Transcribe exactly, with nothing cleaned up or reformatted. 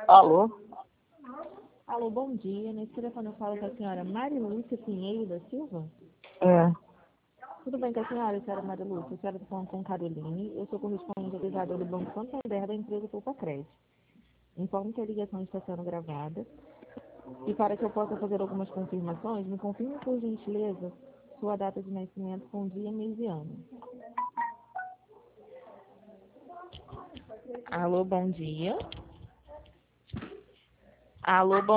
Alô? Alô, bom dia. Nesse telefone eu falo com a senhora Marilúcia Pinheiro da Silva. É. Tudo bem com a senhora, senhora Marilúcia? A senhora está falando com Caroline. Eu sou correspondente avisador do Banco Santander da empresa Poupa Crédito. Informo que a ligação está sendo gravada. E para que eu possa fazer algumas confirmações, me confirme por gentileza sua data de nascimento com dia, mês e ano. Alô, bom dia. Alô, bom